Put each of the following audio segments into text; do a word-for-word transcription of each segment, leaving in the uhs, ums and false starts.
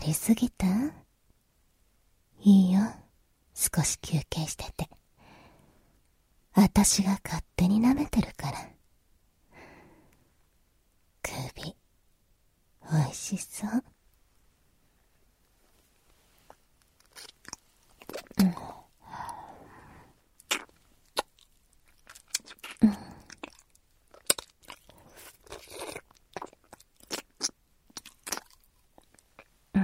りすぎた？いいよ、少し休憩してて。あたしが勝手に舐めてるから。首、おいしそう。うん。うん。うん。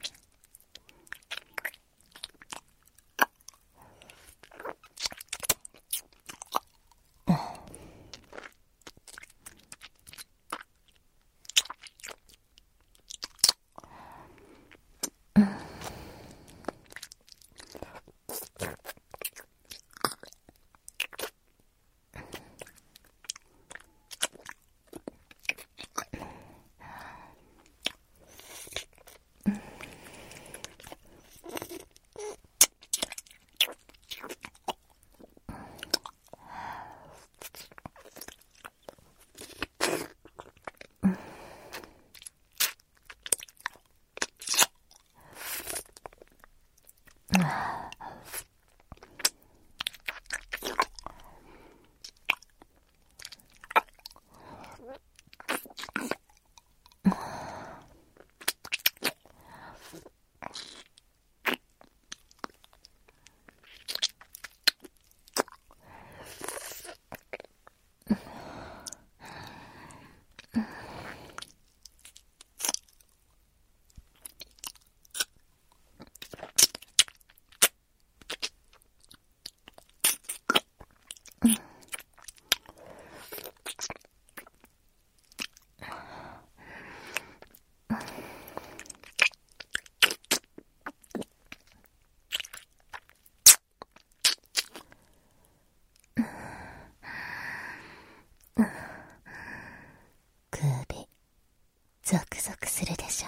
首、ゾクゾクするでしょ。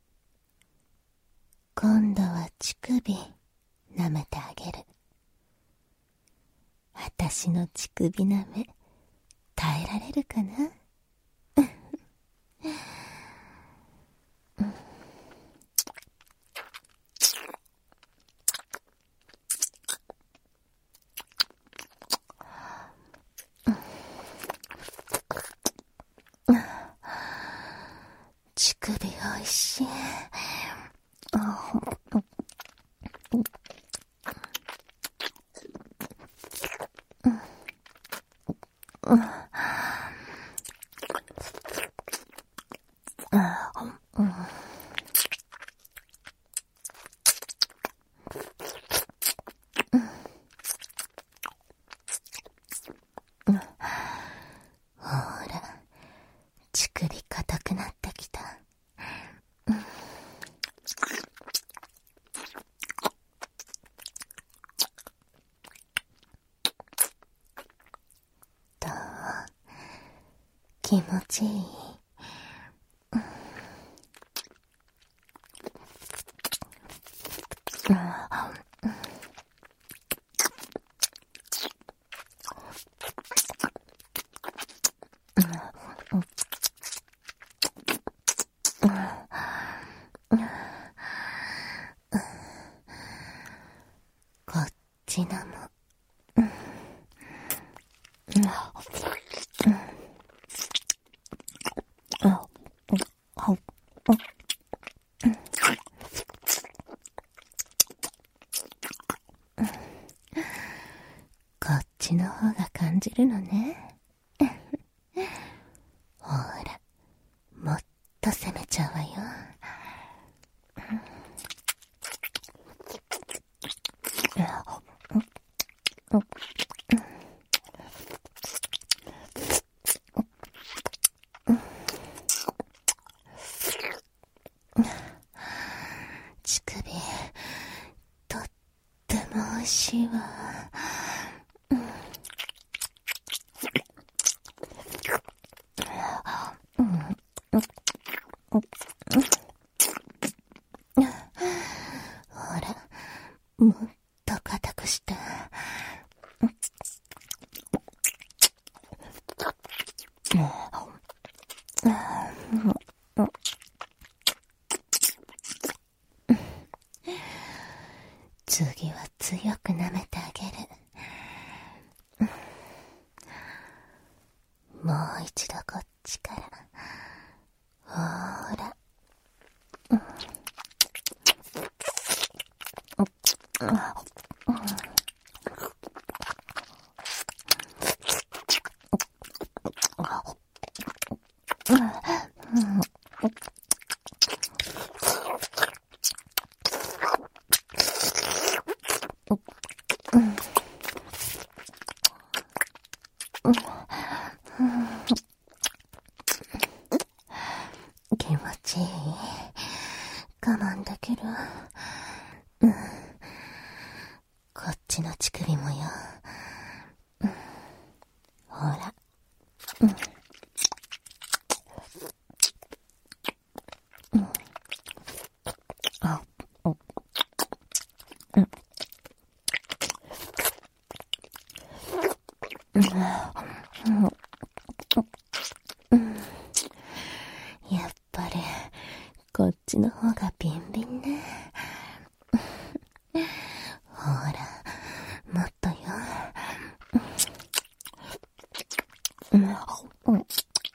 今度は乳首、舐めてあげる。あたしの乳首舐め、耐えられるかな？乳首おいしい。ほら、乳首硬くなってきた。どう？気持ちいい？こっちのも。こっちの方が感じるのね。ほら、もっと攻めちゃうわよ。乳首、とっても美味しいわ。ほら、もっと硬くして。 ちいい？我慢できる？うん。こっちの乳首もよ。うん。ほら。うん。うん。あ、お。うん。うん。うん。やっぱり、こっちの方がビンビンね。ほら、もっとよ。うん。うん。うん。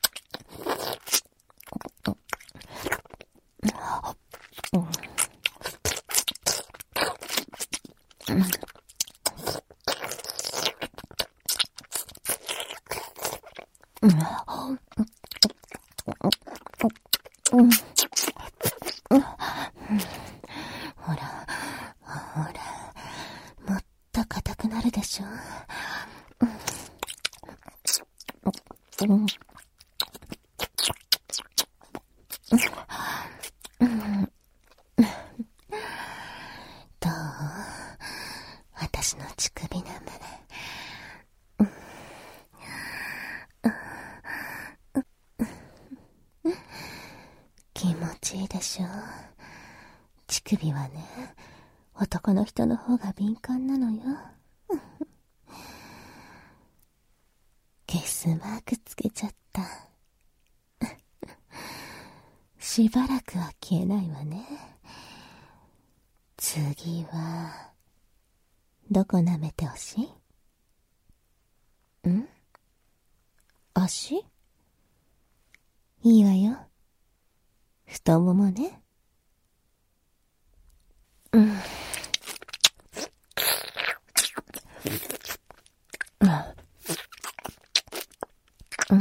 ほら、ほら、もっと硬くなるでしょ。うん。どう？私の乳首なめ。気持ちいいでしょ。乳首はね、男の人の方が敏感なのよ。キスマークつけちゃった。しばらくは消えないわね。次は、どこ舐めてほしい？ん？足？いいわよ。太ももね。うん。うん。うん。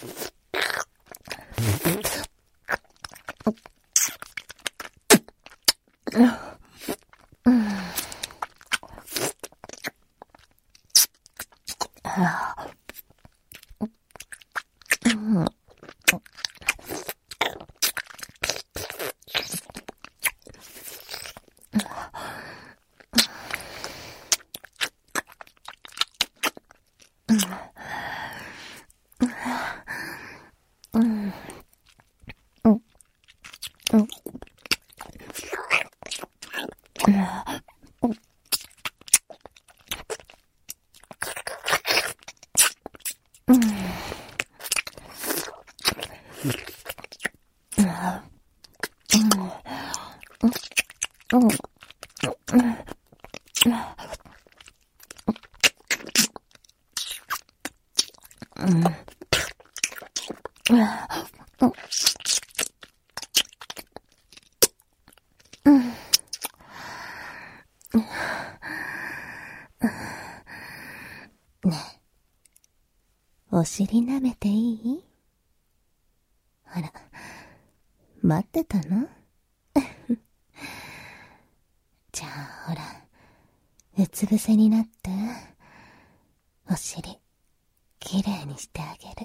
ねえ、お尻舐めていい？あら、待ってたの？じゃあほら、うつ伏せになって、お尻、きれいにしてあげる。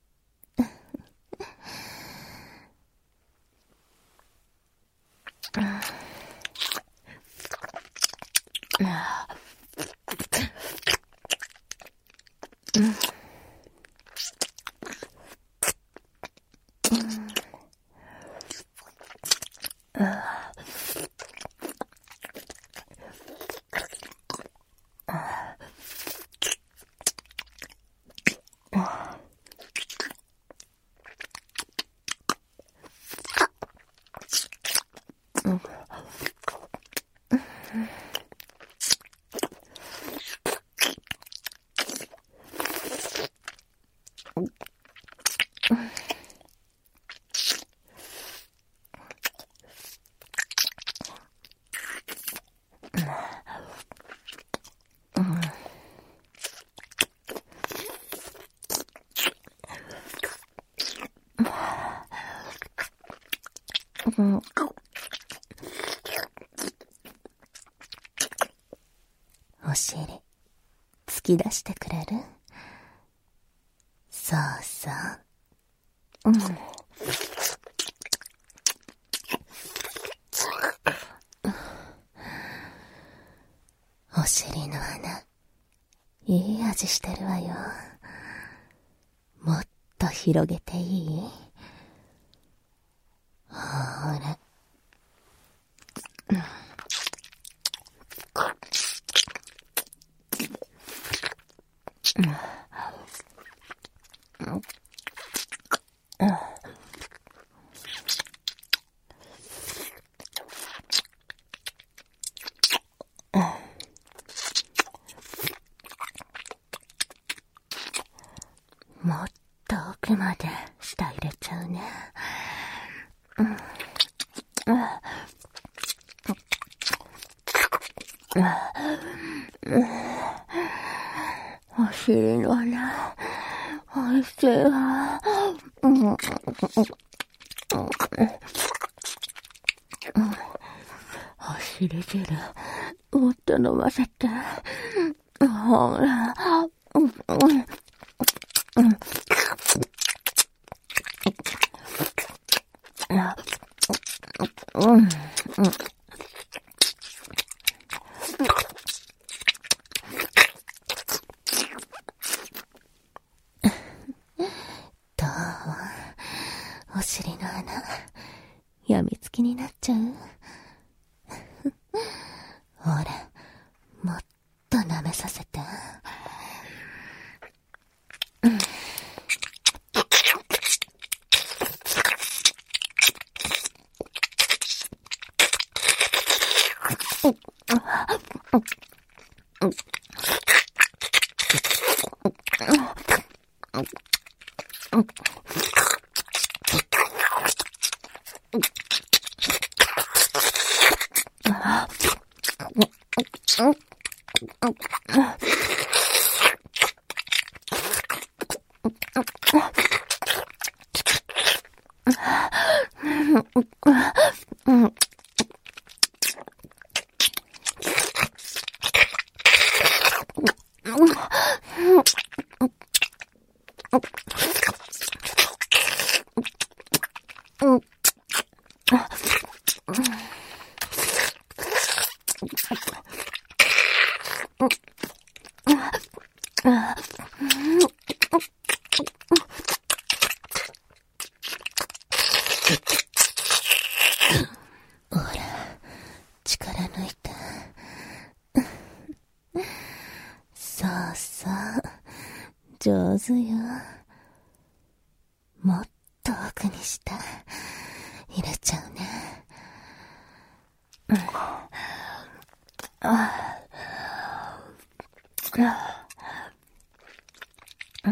うん。お尻、突き出してくれる？そうそう。うん。 お尻の穴、いい味してるわよ。もっと広げていい？ほら。もっと奥まで舌入れちゃうね。うん。お尻の穴、おいしいわ。お尻汁、もっと飲ませて。ほら。うん。どう？お尻の穴、やみつきになっちゃう？ほら、もっと舐めさせて。ほら、力抜いた。そうそう、上手よ。もっと奥に舌入れちゃうね。うん、ああ、うん、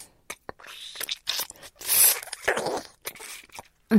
うん、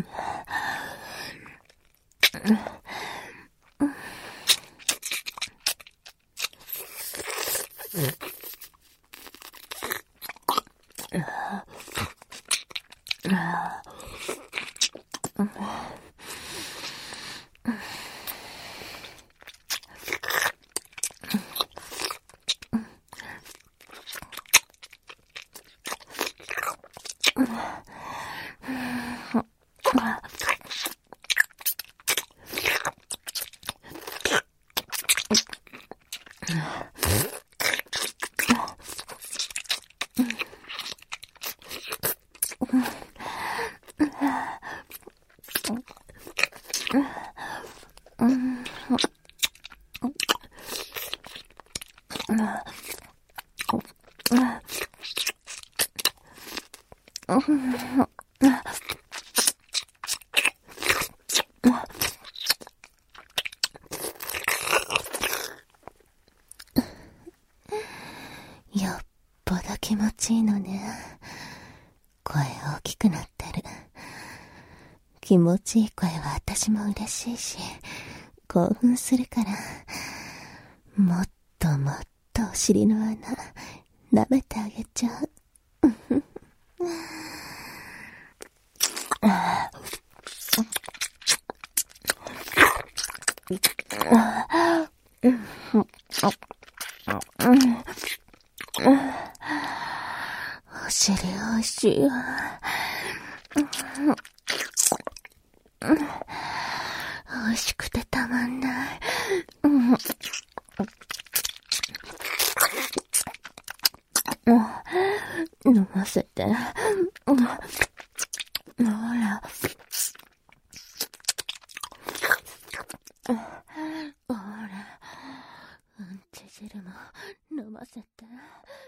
よっぽど気持ちいいのね。声大きくなってる。気持ちいい声は私も嬉しいし、興奮するから、もっともっとお尻の穴、舐めてあげちゃう。お尻おいしいわ。おいしくてたまんない。 飲ませて。ほら。ほら。うんち汁も飲ませて。